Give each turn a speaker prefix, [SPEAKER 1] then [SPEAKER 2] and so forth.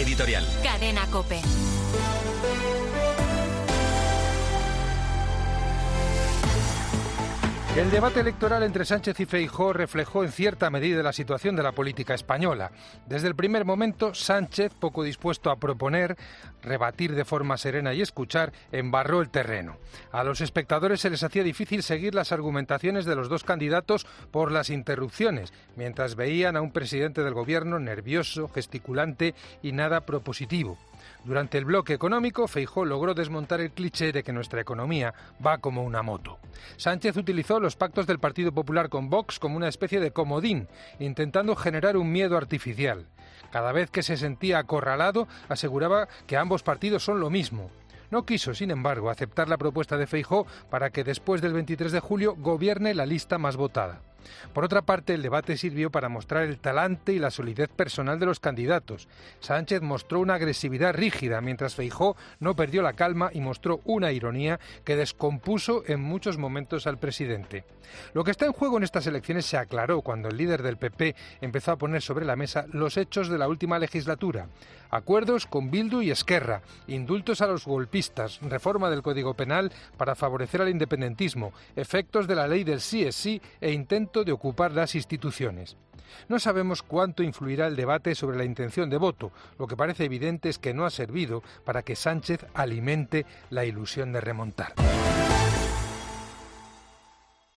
[SPEAKER 1] editorial.
[SPEAKER 2] Cadena COPE.
[SPEAKER 3] El debate electoral entre Sánchez y Feijóo reflejó en cierta medida la situación de la política española. Desde el primer momento, Sánchez, poco dispuesto a proponer, rebatir de forma serena y escuchar, embarró el terreno. A los espectadores se les hacía difícil seguir las argumentaciones de los dos candidatos por las interrupciones, mientras veían a un presidente del gobierno nervioso, gesticulante y nada propositivo. Durante el bloque económico, Feijóo logró desmontar el cliché de que nuestra economía va como una moto. Sánchez utilizó los pactos del Partido Popular con Vox como una especie de comodín, intentando generar un miedo artificial. Cada vez que se sentía acorralado, aseguraba que ambos partidos son lo mismo. No quiso, sin embargo, aceptar la propuesta de Feijóo para que después del 23 de julio gobierne la lista más votada. Por otra parte, el debate sirvió para mostrar el talante y la solidez personal de los candidatos. Sánchez mostró una agresividad rígida, mientras Feijóo no perdió la calma y mostró una ironía que descompuso en muchos momentos al presidente. Lo que está en juego en estas elecciones se aclaró cuando el líder del PP empezó a poner sobre la mesa los hechos de la última legislatura. Acuerdos con Bildu y Esquerra, indultos a los golpistas, reforma del Código Penal para favorecer al independentismo, efectos de la ley del sí es sí e intento de ocupar las instituciones. No sabemos cuánto influirá el debate sobre la intención de voto. Lo que parece evidente es que no ha servido para que Sánchez alimente la ilusión de remontar.